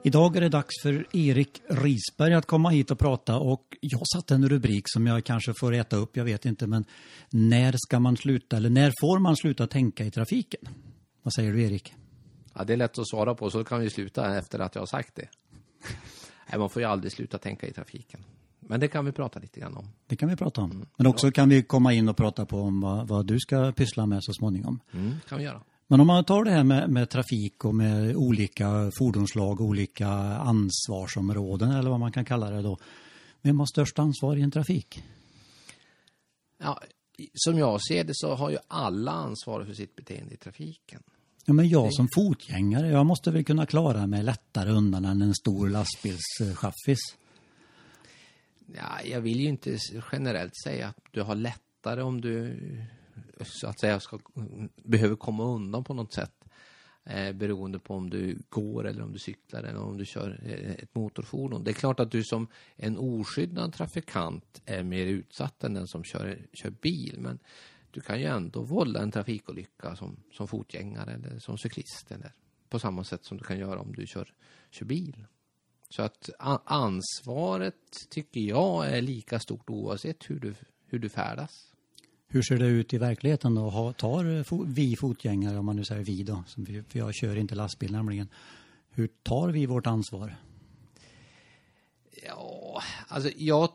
Idag är det dags för Erik Risberg att komma hit och prata, och jag satte en rubrik som jag kanske får äta upp, jag vet inte, men när ska man sluta, eller när får man sluta tänka i trafiken? Vad säger du, Erik? Ja, det är lätt att svara på, så kan vi sluta efter att jag har sagt det. Nej, man får ju aldrig sluta tänka i trafiken. Men det kan vi prata lite grann om. Det kan vi prata om. Men också kan vi komma in och prata på om vad du ska pyssla med så småningom. Kan vi göra. Men om man tar det här med trafik och med olika fordonslag, olika ansvarsområden eller vad man kan kalla det då. Vem har störst ansvar i en trafik? Ja, som jag ser det så har ju alla ansvar för sitt beteende i trafiken. Ja, men jag som fotgängare, jag måste väl kunna klara mig lättare undan än en stor lastbilschaffis. Ja, jag vill ju inte generellt säga att du har lättare om du så att säga behöver komma undan på något sätt. Beroende på om du går eller om du cyklar eller om du kör ett motorfordon. Det är klart att du som en oskyddad trafikant är mer utsatt än den som kör bil. Men du kan ju ändå vålla en trafikolycka som fotgängare eller som cyklist. Eller på samma sätt som du kan göra om du kör bil. Så att ansvaret tycker jag är lika stort oavsett hur du färdas. Hur ser det ut i verkligheten då? Tar vi fotgängare, om man nu säger vi då, för jag kör inte lastbil nämligen. Hur tar vi vårt ansvar? Ja, alltså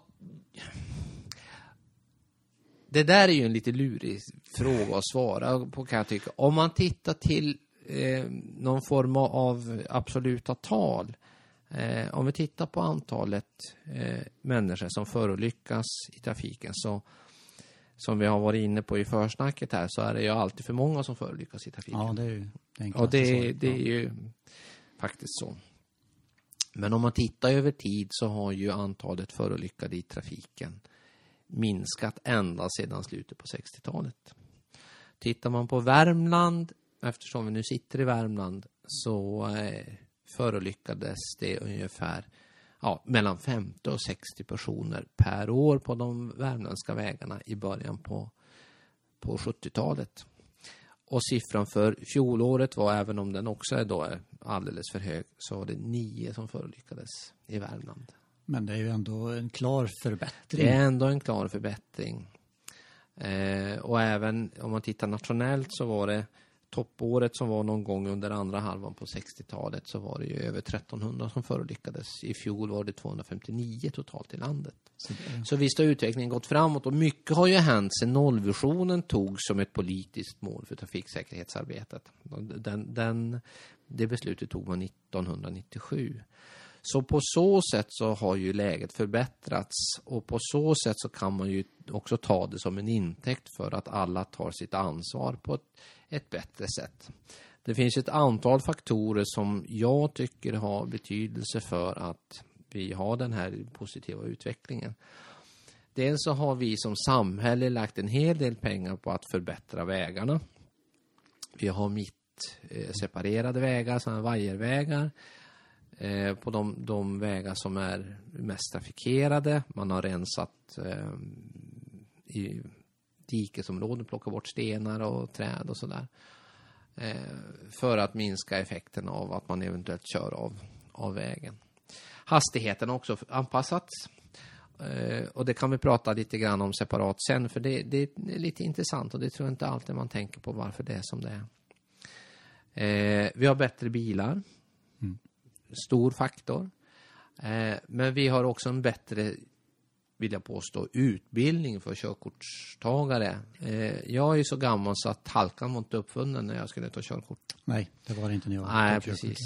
det där är ju en lite lurig fråga att svara på, kan jag tycka. Om man tittar till någon form av absoluta tal. Om vi tittar på antalet människor som förolyckas i trafiken, så som vi har varit inne på i försnacket här, så är det ju alltid för många som förolyckas i trafiken. Ja, det är ju enklast. Och det är ju faktiskt så. Men om man tittar över tid så har ju antalet förolyckade i trafiken minskat ända sedan slutet på 60-talet. Tittar man på Värmland, eftersom vi nu sitter i Värmland, så förolyckades det ungefär mellan 50 och 60 personer per år på de värmländska vägarna i början på 70-talet. Och siffran för fjolåret var, även om den också är alldeles för hög, så var det 9 som förolyckades i Värmland. Men det är ju ändå en klar förbättring. Det är ändå en klar förbättring. Och även om man tittar nationellt så var det toppåret som var någon gång under andra halvan på 60-talet, så var det ju över 1300 som förolyckades. I fjol var det 259 totalt i landet. Så visst har utvecklingen gått framåt, och mycket har ju hänt sedan nollvisionen togs som ett politiskt mål för trafiksäkerhetsarbetet. Det beslutet tog man 1997. Så på så sätt så har ju läget förbättrats, och på så sätt så kan man ju också ta det som en intäkt för att alla tar sitt ansvar på ett bättre sätt. Det finns ett antal faktorer som jag tycker har betydelse för att vi har den här positiva utvecklingen. Dels så har vi som samhälle lagt en hel del pengar på att förbättra vägarna. Vi har separerade vägar, sådana vajervägar. På de vägar som är mest trafikerade. Man har rensat i dikesområden, plockat bort stenar och träd och sådär. För att minska effekten av att man eventuellt kör av vägen. Hastigheten har också anpassats. Och det kan vi prata lite grann om separat sen. För det är lite intressant, och det tror jag inte alltid man tänker på varför det är som det är. Vi har bättre bilar. Stor faktor. Men vi har också en bättre, vill jag påstå, utbildning för körkortstagare. Jag är så gammal så att halkan var inte uppfunnen när jag skulle ta körkort. Nej, det var det inte när jag Nej, precis.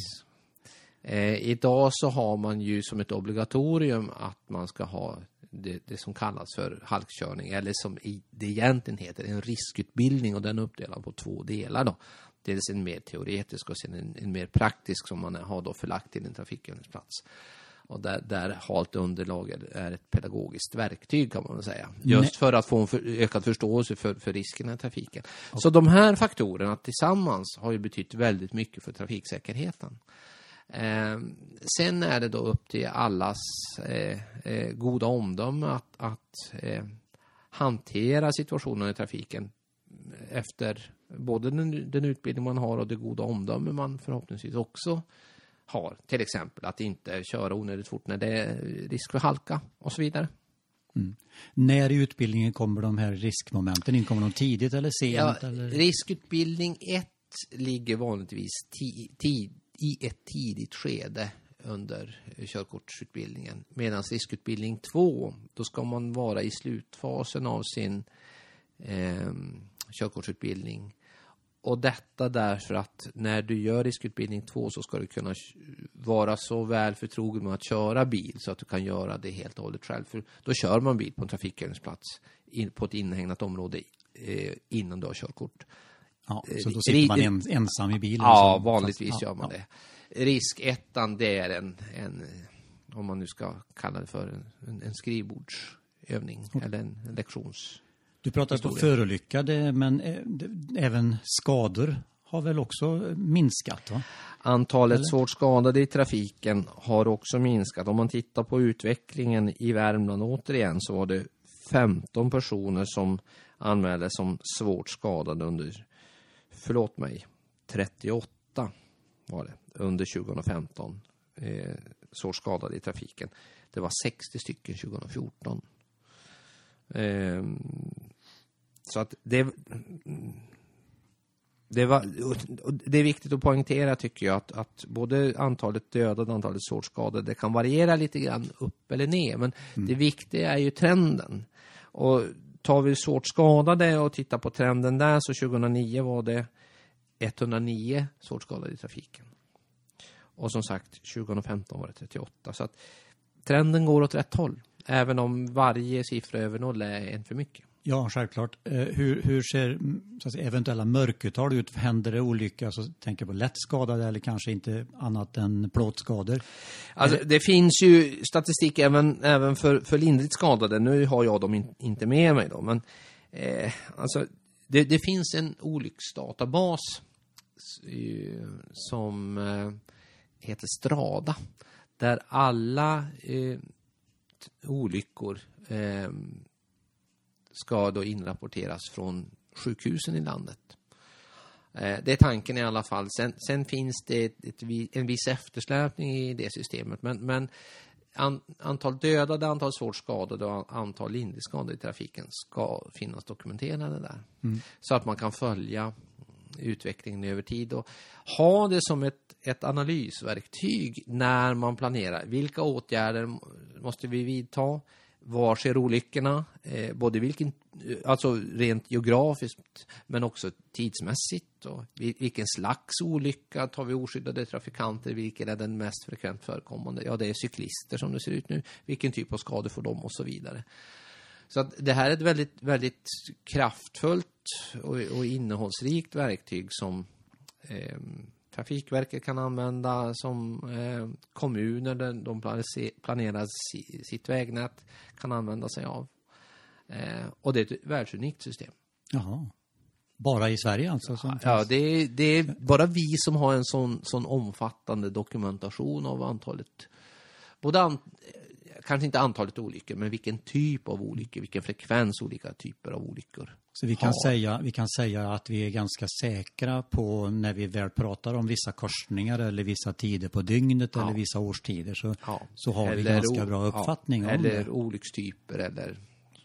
Idag så har man ju som ett obligatorium att man ska ha det som kallas för halkkörning, eller som det egentligen heter en riskutbildning, och den är uppdelad på 2 delar då. Dels en mer teoretisk och sen en mer praktisk som man har då förlagt till en trafikövningsplats. Och där halt underlag är ett pedagogiskt verktyg, kan man väl säga. Just för att få en ökad förståelse för riskerna i trafiken. Okay. Så de här faktorerna tillsammans har ju betytt väldigt mycket för trafiksäkerheten. Sen är det då upp till allas goda omdöme att hantera situationen i trafiken efter både den utbildning man har och det goda omdöme man förhoppningsvis också har. Till exempel att inte köra onödigt fort när det är risk för halka och så vidare. Mm. När i utbildningen kommer de här riskmomenten in? Kommer de tidigt eller sent? Ja, eller? Riskutbildning 1 ligger vanligtvis i ett tidigt skede under körkortsutbildningen. Medan riskutbildning 2, då ska man vara i slutfasen av sin körkortsutbildning. Och detta därför att när du gör riskutbildning 2 så ska du kunna vara så väl förtrogen med att köra bil så att du kan göra det helt och hållet själv. För då kör man bil på en trafikövningsplats på ett inhägnat område innan du har körkort. Ja, så då sitter man ensam i bilen? Ja, vanligtvis gör man det. Risk 1, det är en om man nu ska kalla det för en skrivbordsövning eller en lektions. Du pratar på förolyckade, men även skador har väl också minskat, va? Antalet svårt skadade i trafiken har också minskat. Om man tittar på utvecklingen i Värmland återigen så var det 15 personer som anmäldes som svårt skadade under 38 var det under 2015 svårt skadade i trafiken. Det var 60 stycken 2014. Så att det är viktigt att poängtera, tycker jag, att både antalet dödade och antalet svårt skadade, det kan variera lite grann upp eller ner, men det viktiga är ju trenden. Och tar vi svårt skadade och tittar på trenden där, så 2009 var det 109 svårt skadade i trafiken. Och som sagt 2015 var det 38. Så att trenden går åt rätt håll, även om varje siffra över 0 är en för mycket. Ja, självklart. Hur ser så att säga, eventuella mörkertal ut? Händer det olyckor? Alltså, tänker på lätt skadade eller kanske inte annat än plåtskador? Alltså, det finns ju statistik även för lindrigt skadade. Nu har jag dem inte med mig då, men alltså, det finns en olycksdatabas som heter Strada, där alla olyckor ska då inrapporteras från sjukhusen i landet. Det är tanken i alla fall. Sen finns det en viss eftersläpning i det systemet. Men antal dödade, antal svårt skadade och antal lindrigt skadade i trafiken ska finnas dokumenterade där. Så att man kan följa utvecklingen över tid och ha det som ett analysverktyg när man planerar. Vilka åtgärder måste vi vidta? Var sker olyckorna? Både alltså rent geografiskt men också tidsmässigt. Och vilken slags olycka tar vi oskyddade trafikanter? Vilken är den mest frekvent förekommande? Ja, det är cyklister som det ser ut nu. Vilken typ av skador får de och så vidare. Så att det här är ett väldigt, väldigt kraftfullt och innehållsrikt verktyg som Trafikverket kan använda, som kommuner där de planerar sitt vägnät kan använda sig av. Och det är ett världsunikt system. Jaha. Bara i Sverige alltså? Ja, det är bara vi som har en sån omfattande dokumentation av antalet. Kanske inte antalet olyckor, men vilken typ av olyckor, vilken frekvens olika typer av olyckor. Så vi kan säga att vi är ganska säkra på, när vi väl pratar om vissa korsningar eller vissa tider på dygnet eller vissa årstider, så har vi ganska bra uppfattning om det. Eller olyckstyper eller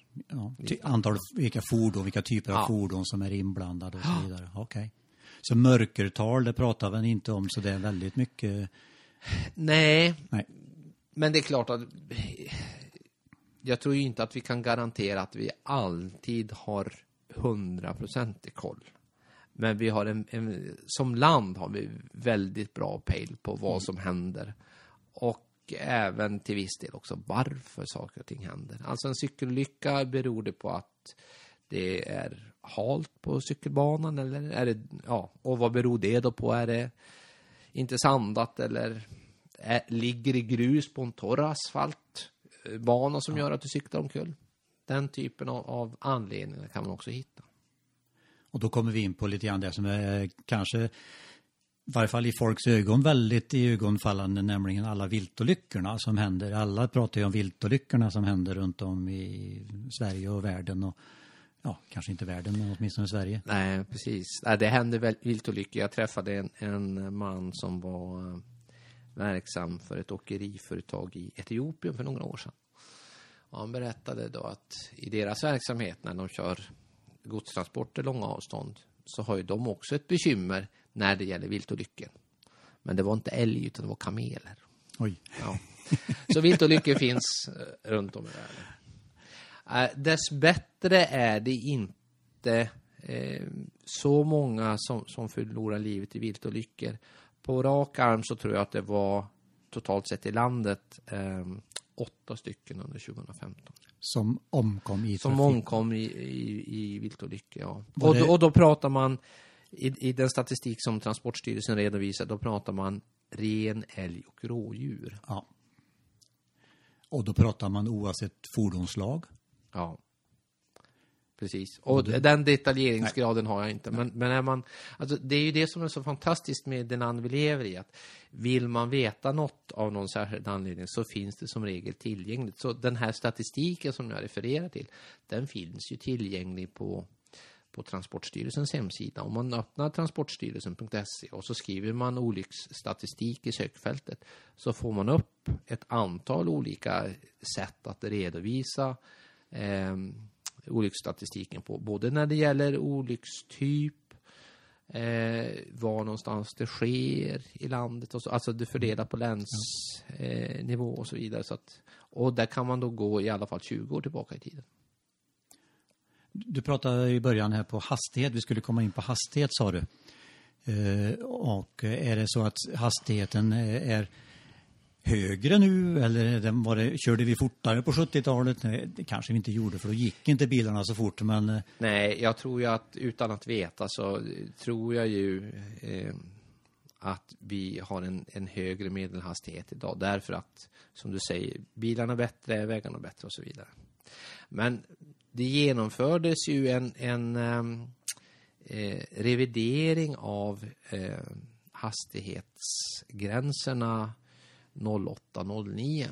vilka typer av fordon som är inblandade och så vidare. Okej. Så mörkertal, det pratar vi inte om, så det är väldigt mycket. Nej. Men det är klart att jag tror ju inte att vi kan garantera att vi alltid har 100% koll. Men vi har som land har vi väldigt bra pejl på vad som händer. Och även till viss del också varför saker och ting händer. Alltså en cykelolycka beror det på att det är halt på cykelbanan, eller är det, och vad beror det då på? Är det inte sandat eller ligger i grus på en torr asfaltbana som gör att du cyklar omkull? Den typen av anledningar kan man också hitta. Och då kommer vi in på lite grann det som är kanske, i varje fall i folks ögon, väldigt i ögonfallande, nämligen alla viltolyckorna som händer. Alla pratar ju om viltolyckorna som händer runt om i Sverige och världen, och kanske inte världen, men åtminstone Sverige. Nej, precis. Det händer väl viltolyckor. Jag träffade en man som var verksam för ett åkeriföretag i Etiopien för några år sedan. Och han berättade då att i deras verksamhet när de kör godstransporter långa avstånd så har ju de också ett bekymmer när det gäller viltolyckor. Men det var inte älg utan det var kameler. Oj. Ja. Så viltolyckor finns runt om i världen. Dess bättre är det inte så många som förlorar livet i viltolyckor. På rak arm så tror jag att det var totalt sett i landet 8 stycken under 2015. Som omkom i trafik. Som omkom i viltolyckor, ja. Och då pratar man, i den statistik som Transportstyrelsen redovisar, då pratar man ren, älg och rådjur. Ja. Och då pratar man oavsett fordonslag. Ja. Precis. Och den detaljeringsgraden har jag inte. Men är man, alltså det är ju det som är så fantastiskt med det land vi lever i. Att vill man veta något av någon särskild anledning så finns det som regel tillgängligt. Så den här statistiken som jag refererar till, den finns ju tillgänglig på Transportstyrelsens hemsida. Om man öppnar transportstyrelsen.se och så skriver man olycksstatistik i sökfältet så får man upp ett antal olika sätt att redovisa olycksstatistiken på. Både när det gäller olyckstyp, var någonstans det sker i landet. Och så, alltså det fördelar på länsnivå och så vidare. Så att, och där kan man då gå i alla fall 20 år tillbaka i tiden. Du pratade i början här på hastighet. Vi skulle komma in på hastighet, sa du. Och är det så att hastigheten är högre nu eller körde vi fortare på 70-talet? Nej, det kanske vi inte gjorde för då gick inte bilarna så fort. Men... Nej, jag tror ju att utan att veta så tror jag ju att vi har en högre medelhastighet idag. Därför att, som du säger, bilarna är bättre, vägarna är bättre och så vidare. Men det genomfördes ju en revidering av hastighetsgränserna 08-09.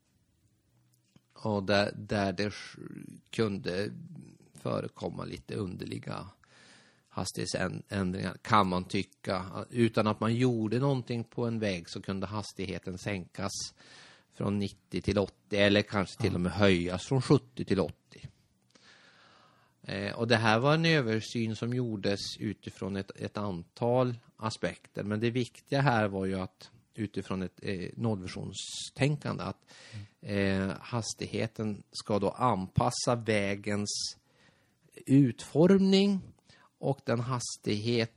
Och där det kunde förekomma lite underliga hastighetsändringar kan man tycka. Utan att man gjorde någonting på en väg så kunde hastigheten sänkas från 90 till 80 eller kanske till och med höjas från 70 till 80. Och det här var en översyn som gjordes utifrån ett antal aspekter. Men det viktiga här var ju att utifrån ett nollvisionstänkande att hastigheten ska då anpassa vägens utformning och den hastighet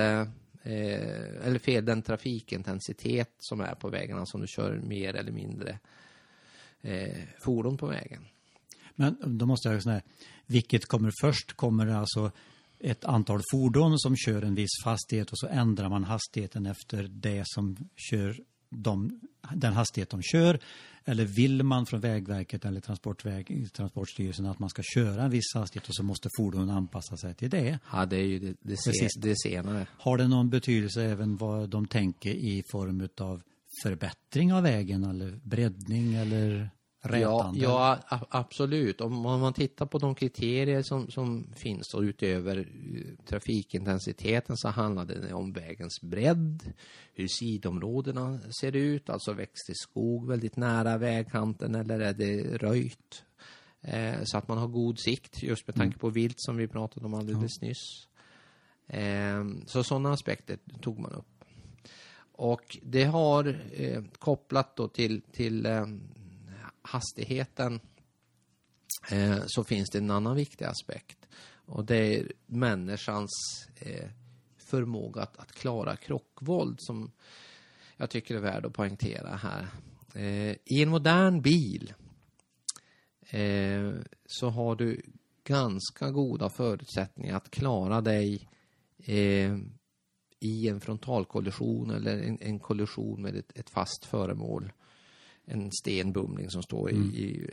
den trafikintensitet som är på vägarna som du kör mer eller mindre fordon på vägen. Men då måste jag säga, vilket kommer först? Kommer det alltså ett antal fordon som kör en viss hastighet och så ändrar man hastigheten efter det som kör den hastighet de kör? Eller vill man från Vägverket eller Transportstyrelsen att man ska köra en viss hastighet och så måste fordonen anpassa sig till det? Ja, det är ju det senare. Har det någon betydelse även vad de tänker i form av förbättring av vägen eller breddning eller rätande? Ja, absolut. Om man tittar på de kriterier som finns och utöver trafikintensiteten så handlar det om vägens bredd, hur sidområdena ser ut, alltså växt i skog väldigt nära vägkanten eller är det röjt så att man har god sikt just med tanke på vilt som vi pratade om alldeles nyss. Så sådana aspekter tog man upp. Och det har kopplat då till hastigheten så finns det en annan viktig aspekt och det är människans förmåga att klara krockvåld som jag tycker är värd att poängtera här. I en modern bil så har du ganska goda förutsättningar att klara dig i en frontalkollision eller en kollision med ett fast föremål. En stenbumling som står i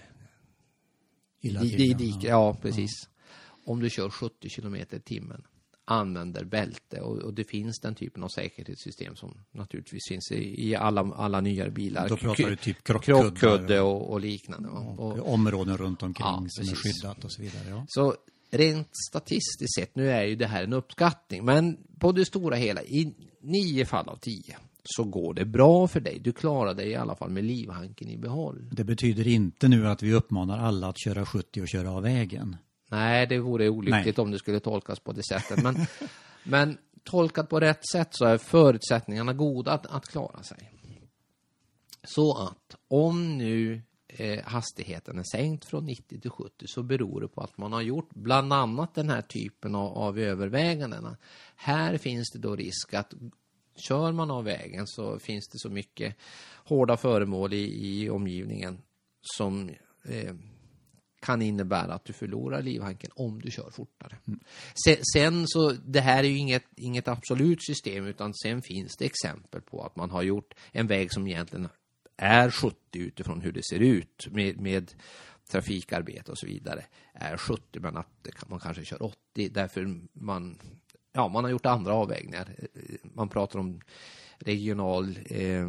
diket. Ja, precis. Ja. Om du kör 70 km/h använder bälte och det finns den typen av säkerhetssystem som naturligtvis finns i alla nyare bilar. Då pratar du typ krockkudde och liknande. Och områden runt omkring som är skyddat och så vidare. Ja. Så rent statistiskt sett, nu är ju det här en uppskattning, men på det stora hela, i 9 fall av 10 så går det bra för dig. Du klarar dig i alla fall med livhanken i behåll. Det betyder inte nu att vi uppmanar alla att köra 70 och köra av vägen. Nej, det vore olyckligt om det skulle tolkas på det sättet. Men tolkat på rätt sätt så är förutsättningarna goda att klara sig. Så att om nu hastigheten är sänkt från 90 till 70 så beror det på att man har gjort bland annat den här typen av övervägandena. Här finns det då risk att kör man av vägen så finns det så mycket hårda föremål i omgivningen som kan innebära att du förlorar livhanken om du kör fortare. Sen så, det här är ju inget absolut system, utan sen finns det exempel på att man har gjort en väg som egentligen är 70 utifrån hur det ser ut med trafikarbete och så vidare. Är 70 men att man kanske kör 80 därför man har gjort andra avvägningar. Man pratar om regional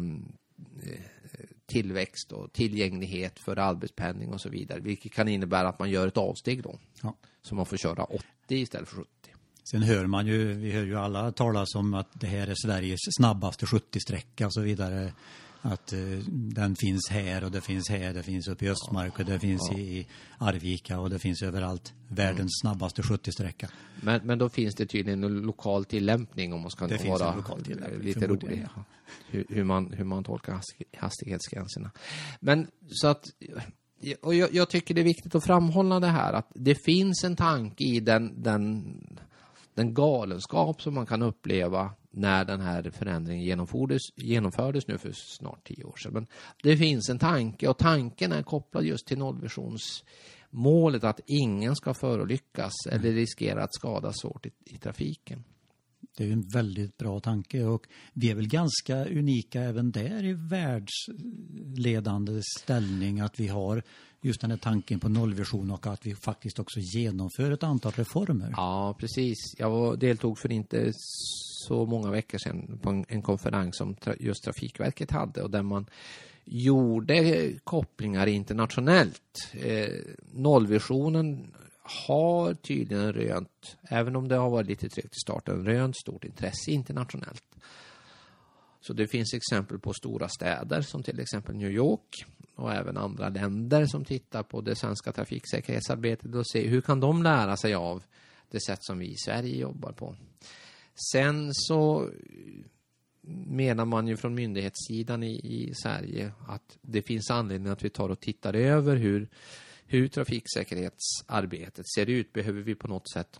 tillväxt och tillgänglighet för arbetspendling och så vidare. Vilket kan innebära att man gör ett avsteg då. Ja. Så man får köra 80 istället för 70. Sen vi hör ju alla talas om att det här är Sveriges snabbaste 70-sträcka och så vidare. Att den finns här och det finns uppe i Östmark och det finns i Arvika och det finns överallt. Världens snabbaste 70-sträcka. Men då finns det tydligen en lokal tillämpning om man ska vara lite rolig. Hur man tolkar hastighetsgränserna. Men så att och jag tycker det är viktigt att framhålla det här att det finns en tanke i den galenskap som man kan uppleva när den här förändringen genomfördes nu för snart 10 år sedan. Men det finns en tanke och tanken är kopplad just till nollvisionsmålet att ingen ska förolyckas eller riskera att skadas svårt i trafiken. Det är en väldigt bra tanke och vi är väl ganska unika även där i världsledande ställning att vi har just den här tanken på nollvision och att vi faktiskt också genomför ett antal reformer. Ja, precis. Jag deltog för inte så många veckor sedan på en konferens som just Trafikverket hade och där man gjorde kopplingar internationellt. Nollvisionen har tydligen rönt, även om det har varit lite trögt i starten, rönt stort intresse internationellt. Så det finns exempel på stora städer som till exempel New York och även andra länder som tittar på det svenska trafiksäkerhetsarbetet och ser hur kan de lära sig av det sätt som vi i Sverige jobbar på. Sen så menar man ju från myndighetssidan i Sverige att det finns anledning att vi tar och tittar över hur trafiksäkerhetsarbetet ser ut. Behöver vi på något sätt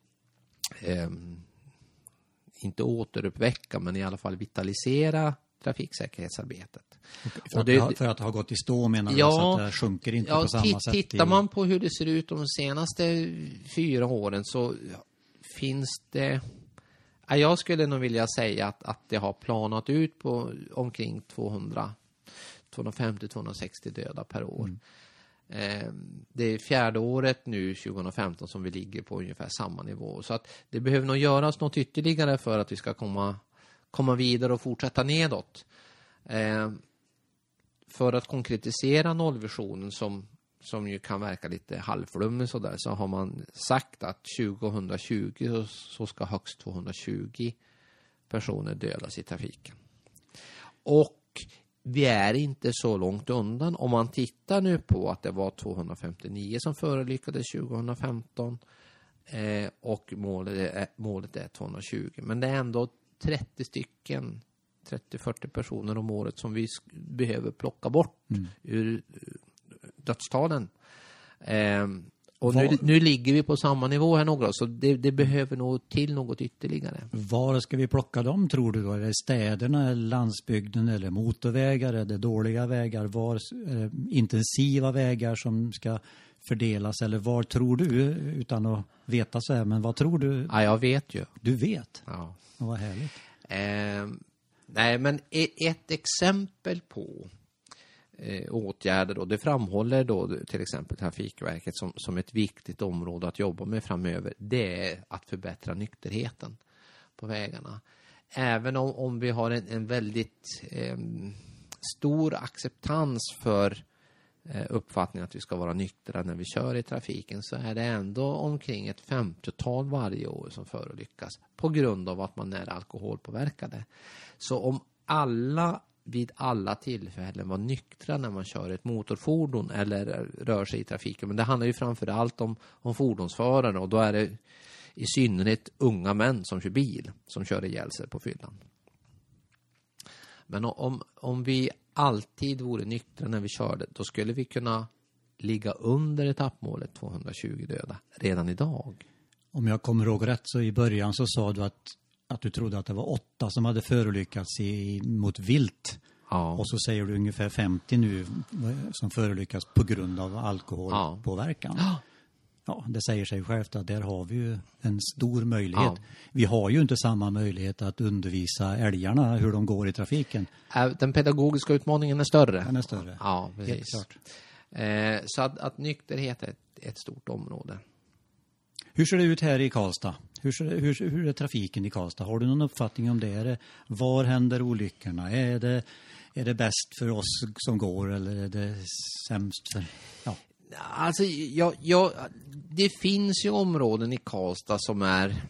inte återuppväcka men i alla fall vitalisera trafiksäkerhetsarbetet. För att det har gått i stå menar du så att det sjunker inte på samma sätt? Tittar man på hur det ser ut de senaste 4 åren så finns det... Jag skulle nog vilja säga att det har planat ut på omkring 250-260 döda per år. Det är 4:e året nu 2015 som vi ligger på ungefär samma nivå. Så att det behöver nog göras något ytterligare för att vi ska komma vidare och fortsätta nedåt. För att konkretisera nollvisionen som ju kan verka lite halvflummig sådär, så har man sagt att 2020 så ska högst 220 personer dödas i trafiken. Och vi är inte så långt undan. Om man tittar nu på att det var 259 som förolyckades 2015 och målet är 220. Men det är ändå 30-40 personer om året som vi behöver plocka bort ur dödstalen. Och nu ligger vi på samma nivå här några, så det behöver nog till något ytterligare. Var ska vi plocka dem tror du då? Är det städerna, landsbygden eller motorvägar? Är det dåliga vägar? Är det intensiva vägar som ska fördelas? Eller var tror du, utan att veta så här, men vad tror du? Ja, jag vet ju. Du vet? Ja. Vad härligt. Nej, men ett exempel på åtgärder då, det framhåller då till exempel Trafikverket som ett viktigt område att jobba med framöver, det är att förbättra nykterheten på vägarna. Även om vi har en väldigt stor acceptans för uppfattningen att vi ska vara nyktra när vi kör i trafiken, så är det ändå omkring ett 50-tal varje år som förolyckas på grund av att man är alkoholpåverkade. Så om alla vid alla tillfällen vara nyktra när man kör ett motorfordon eller rör sig i trafiken. Men det handlar ju framförallt om fordonsförare, och då är det i synnerhet unga män som kör bil som kör ihjäl sig på fyllan. Men om vi alltid vore nyktra när vi körde, då skulle vi kunna ligga under etappmålet 220 döda redan idag. Om jag kommer ihåg rätt så i början så sa du att du trodde att det var 8 som hade förolyckats mot vilt. Ja. Och så säger du ungefär 50 nu som förolyckas på grund av alkoholpåverkan. Ja. Ja, det säger sig självt att där har vi ju en stor möjlighet. Ja. Vi har ju inte samma möjlighet att undervisa älgarna hur de går i trafiken. Den pedagogiska utmaningen är större. Den är större. Ja, precis. Helt klart. Så att nykterhet är ett stort område. Hur ser det ut här i Karlstad? Hur är trafiken i Karlstad? Har du någon uppfattning om det? Var händer olyckorna? Är det bäst för oss som går, eller är det sämst för... Ja. Alltså, det finns ju områden i Karlstad som är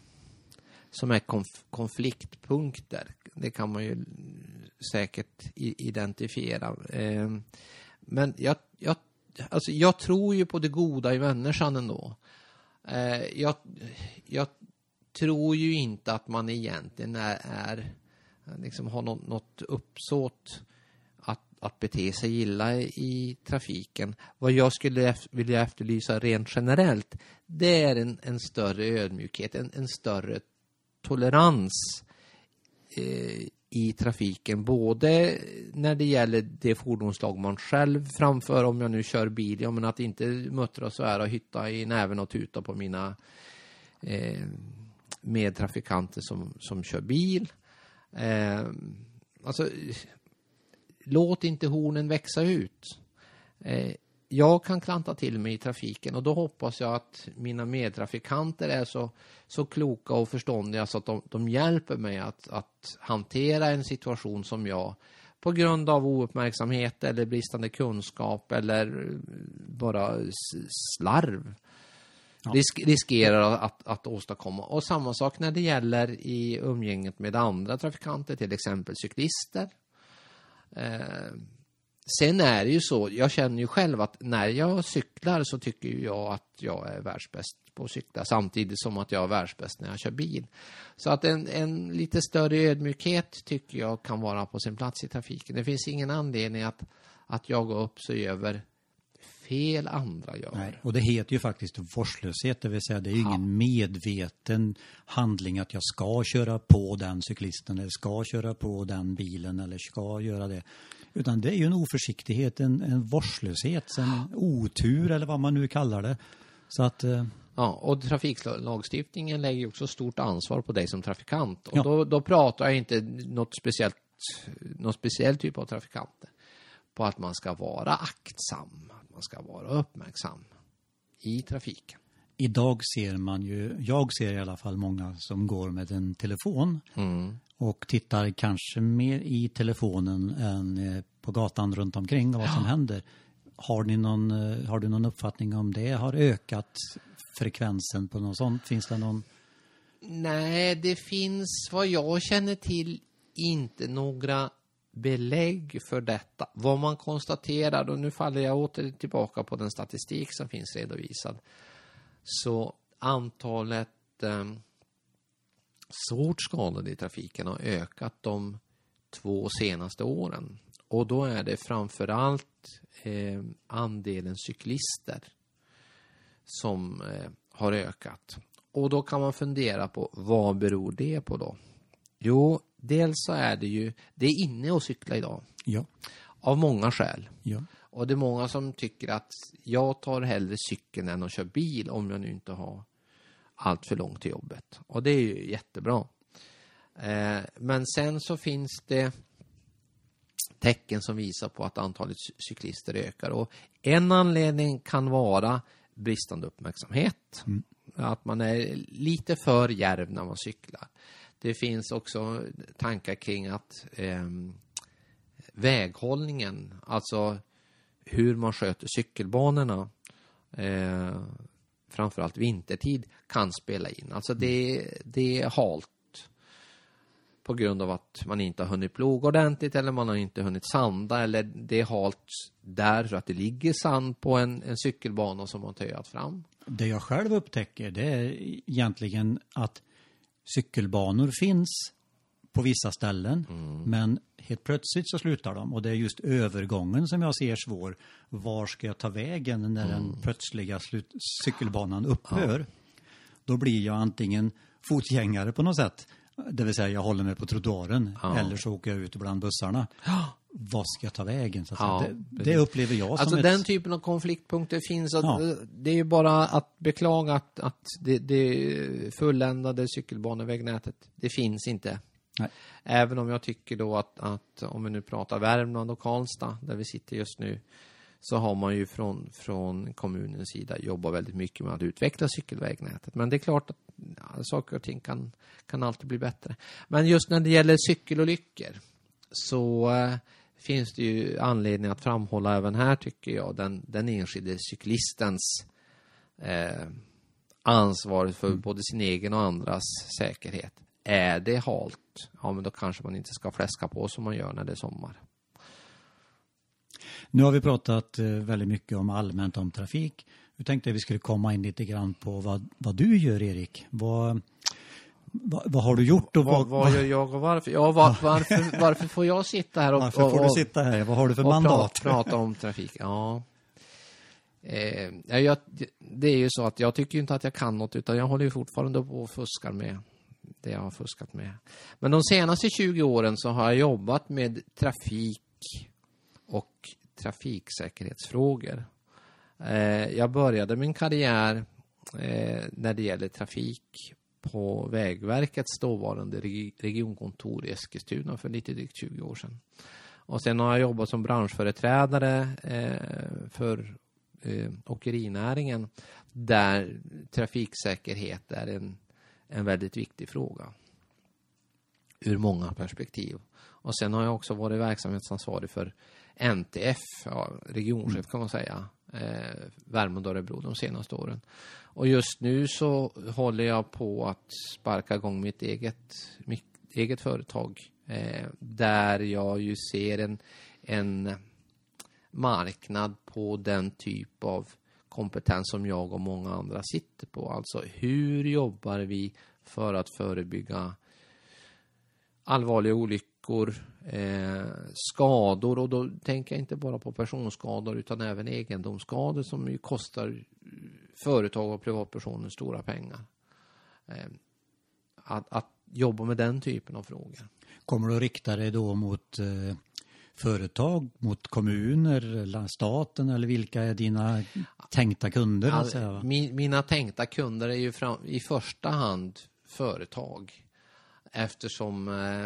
konfliktpunkter. Det kan man ju säkert identifiera. Men jag tror ju på det goda i människan ändå. Jag tror ju inte att man egentligen liksom har något uppsåt att bete sig illa i trafiken. Vad jag skulle vilja efterlysa rent generellt, det är en större ödmjukhet, en större tolerans i trafiken, både när det gäller det fordonslag man själv framför, om jag nu kör bil, men att inte muttra och svära och hytta i näven och tuta på mina medtrafikanter som kör bil. Alltså, låt inte hornen växa ut. Jag kan klanta till mig i trafiken, och då hoppas jag att mina medtrafikanter är så kloka och förståndiga så att de hjälper mig att hantera en situation som jag på grund av ouppmärksamhet eller bristande kunskap eller bara slarv riskerar att åstadkomma. Och samma sak när det gäller i umgänget med andra trafikanter, till exempel cyklister. Sen är det ju så, jag känner ju själv att när jag cyklar så tycker jag att jag är världsbäst på att cykla, samtidigt som att jag är världsbäst när jag kör bil. Så att en lite större ödmjukhet tycker jag kan vara på sin plats i trafiken. Det finns ingen anledning att jaga upp sig över fel andra gör. Nej, och det heter ju faktiskt vårdslöshet, det vill säga det är ju ingen medveten handling att jag ska köra på den cyklisten eller ska köra på den bilen eller ska göra det. Utan det är ju en oförsiktighet, en vårdslöshet, en otur eller vad man nu kallar det. Så att... Ja, och trafiklagstiftningen lägger ju också stort ansvar på dig som trafikant. Och då pratar jag inte någon speciell typ av trafikanter. På att man ska vara aktsam, att man ska vara uppmärksam i trafiken. Idag ser man ju, jag ser i alla fall många som går med en telefon och tittar kanske mer i telefonen än på gatan runt omkring vad som händer. Har du någon uppfattning om det har ökat frekvensen på något sånt? Finns det någon? Nej, det finns vad jag känner till inte några belägg för detta. Vad man konstaterar, och nu faller jag åter tillbaka på den statistik som finns redovisad, så antalet svårt skadade i trafiken har ökat de 2 senaste åren. Och då är det framförallt andelen cyklister som har ökat. Och då kan man fundera på, vad beror det på då? Jo, dels så är det är inne att cykla idag. Ja. Av många skäl. Ja. Och det är många som tycker att jag tar hellre cykeln än att köra bil om jag nu inte har allt för långt till jobbet. Och det är ju jättebra. Men sen så finns det tecken som visar på att antalet cyklister ökar. Och en anledning kan vara bristande uppmärksamhet. Att man är lite för djärv när man cyklar. Det finns också tankar kring att väghållningen, alltså hur man sköter cykelbanorna, framförallt vintertid, kan spela in. Alltså det är halt på grund av att man inte har hunnit ploga ordentligt eller man har inte hunnit sanda eller det är halt där så att det ligger sand på en cykelbana som man töjat fram. Det jag själv upptäcker det är egentligen att cykelbanor finns på vissa ställen men helt plötsligt så slutar de och det är just övergången som jag ser svår. Var ska jag ta vägen när den plötsliga cykelbanan upphör? Då blir jag antingen fotgängare på något sätt. Det vill säga jag håller mig på trottoaren eller så åker jag ut bland bussarna. Vad ska jag ta vägen? Så att det upplever jag som alltså den typen av konfliktpunkter finns. Det är ju bara att beklaga att det fulländade cykelbanevägnätet, det finns inte. Nej. Även om jag tycker då att om vi nu pratar Värmland och Karlstad där vi sitter just nu, så har man ju från kommunens sida jobbat väldigt mycket med att utveckla cykelvägnätet. Men det är klart att saker och ting kan alltid bli bättre. Men just när det gäller cykelolyckor så finns det ju anledning att framhålla även här, tycker jag, den enskilde cyklistens ansvar för både sin egen och andras säkerhet. Är det halt, men då kanske man inte ska fläska på som man gör när det är sommar. Nu har vi pratat väldigt mycket om allmänt om trafik. Jag tänkte att vi skulle komma in lite grann på vad du gör, Erik. Vad har du gjort? Och vad gör jag och varför? Ja, varför får jag sitta här? Varför får du sitta här? Vad har du för mandat? Prata om trafik, ja. Det är ju så att jag tycker inte att jag kan något, utan jag håller ju fortfarande på och fuskar med det jag har fuskat med. Men de senaste 20 åren så har jag jobbat med trafik och trafiksäkerhetsfrågor. Jag började min karriär när det gäller trafik på Vägverkets dåvarande regionkontor i Eskilstuna för lite drygt 20 år sedan. Och sen har jag jobbat som branschföreträdare för åkerinäringen där trafiksäkerhet är en väldigt viktig fråga ur många perspektiv. Och sen har jag också varit verksamhetsansvarig för NTF, regionchef kan man säga, Värmland och Örebro de senaste åren. Och just nu så håller jag på att sparka igång mitt eget företag där jag ju ser en marknad på den typ av kompetens som jag och många andra sitter på. Alltså hur jobbar vi för att förebygga allvarliga olyckor, skador, och då tänker jag inte bara på personskador utan även egendomsskador som ju kostar företag och privatpersoner stora pengar. Att jobba med den typen av frågor. Kommer du att rikta dig då mot företag, mot kommuner, eller staten, eller vilka är dina tänkta kunder? Alltså, mina tänkta kunder är ju i första hand företag. Eftersom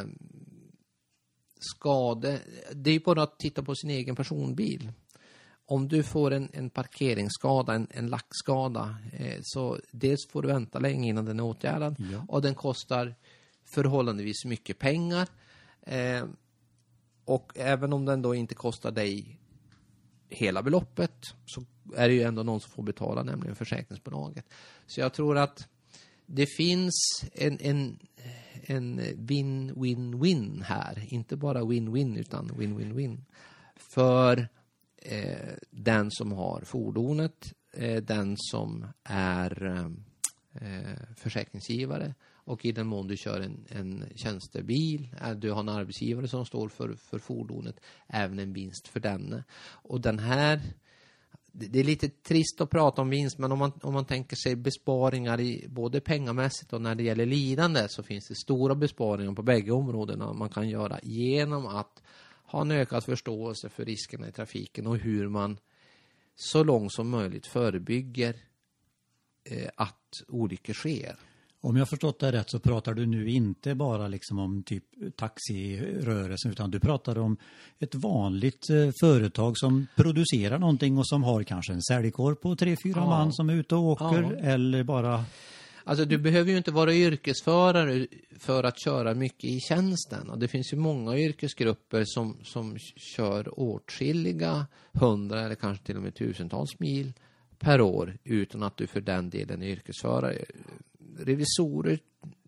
det är bara att titta på sin egen personbil. Om du får en parkeringsskada, en lackskada, så dels får du vänta länge innan den är åtgärdad. Ja. Och den kostar förhållandevis mycket pengar. Och även om den då inte kostar dig hela beloppet, så är det ju ändå någon som får betala, nämligen försäkringsbolaget. Så jag tror att det finns en win-win-win här. Inte bara win-win utan win-win-win. För den som har fordonet, den som är försäkringsgivare, och i den mån du kör en tjänstebil, du har en arbetsgivare som står för fordonet, även en vinst för denne. Och den här, det är lite trist att prata om vinst, men om man tänker sig besparingar i både pengamässigt och när det gäller lidande, så finns det stora besparingar på bägge områdena man kan göra genom att ha en ökad förståelse för riskerna i trafiken och hur man så långt som möjligt förebygger att olyckor sker. Om jag förstått det rätt så pratar du nu inte bara liksom om typ taxirörelsen, utan du pratar om ett vanligt företag som producerar någonting och som har kanske en säljkår på 3-4 man som är ute och åker, eller bara... Alltså du behöver ju inte vara yrkesförare för att köra mycket i tjänsten. Och det finns ju många yrkesgrupper som kör åtskilliga 100 eller kanske till och med tusentals mil per år utan att du för den delen är yrkesförare. Revisorer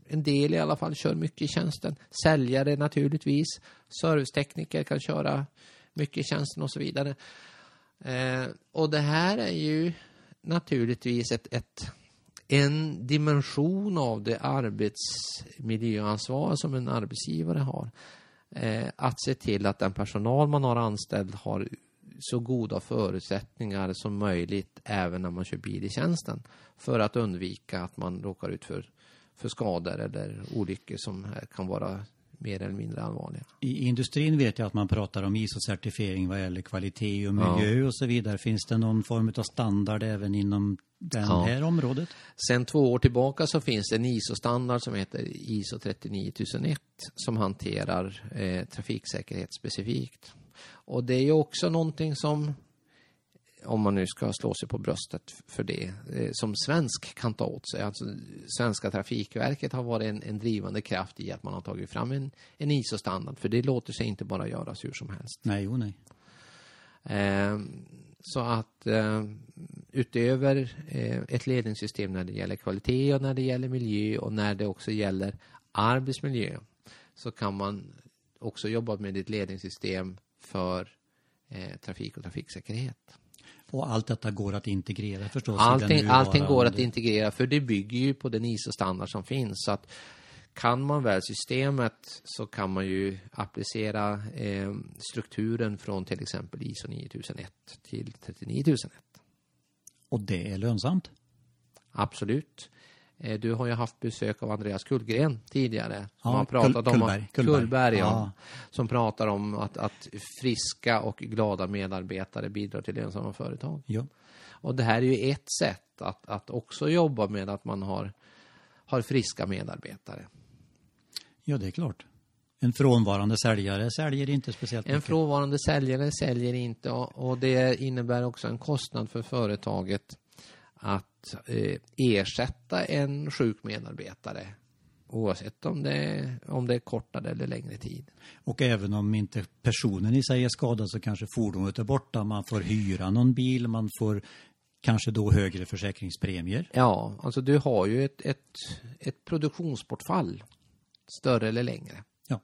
en del i alla fall kör mycket i tjänsten. Säljare naturligtvis. Servicetekniker kan köra mycket i tjänsten och så vidare. Och det här är ju naturligtvis en dimension av det arbetsmiljöansvar som en arbetsgivare har. Att se till att den personal man har anställd har så goda förutsättningar som möjligt även när man kör bil i tjänsten. För att undvika att man råkar ut för skador eller olyckor som kan vara mer eller mindre allvarliga. I industrin vet jag att man pratar om ISO-certifiering vad gäller kvalitet och miljö och så vidare. Finns det någon form av standard även inom det här området? Sen 2 år tillbaka så finns det en ISO-standard som heter ISO 39001 som hanterar trafiksäkerhet specifikt. Och det är ju också någonting som, om man nu ska slå sig på bröstet för det, som svensk kan ta åt sig. Alltså Svenska Trafikverket har varit en drivande kraft i att man har tagit fram en ISO-standard. För det låter sig inte bara göras hur som helst. Nej. Så att utöver ett ledningssystem när det gäller kvalitet och när det gäller miljö och när det också gäller arbetsmiljö, så kan man också jobba med ett ledningssystem för trafik och trafiksäkerhet. Och allt detta går att integrera förstås? Allting går att integrera, för det bygger ju på den ISO-standard som finns. Så att kan man väl systemet så kan man ju applicera strukturen från till exempel ISO 9001 till 39001. Och det är lönsamt? Absolut. Du har ju haft besök av Andreas Kullgren tidigare. Som har pratat om Kullberg. Som pratar om att friska och glada medarbetare bidrar till lönsamma företag. Ja. Och det här är ju ett sätt att också jobba med att man har friska medarbetare. Ja, det är klart. En frånvarande säljare säljer inte speciellt mycket. En frånvarande säljare säljer inte, och det innebär också en kostnad för företaget att ersätta en sjuk medarbetare, oavsett om det är kortare eller längre tid. Och även om inte personen i sig är skadad så kanske fordonet är borta. Man får hyra någon bil, man får kanske då högre försäkringspremier. Ja, alltså du har ju ett produktionsbortfall, större eller längre. Ja.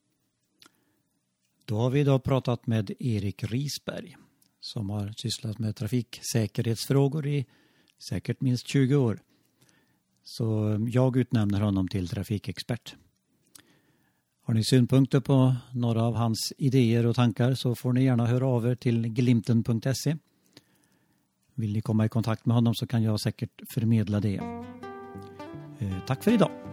Då har vi idag pratat med Erik Risberg som har sysslat med trafiksäkerhetsfrågor i säkert minst 20 år. Så jag utnämner honom till trafikexpert. Har ni synpunkter på några av hans idéer och tankar så får ni gärna höra av er till glimten.se. Vill ni komma i kontakt med honom så kan jag säkert förmedla det. Tack för idag!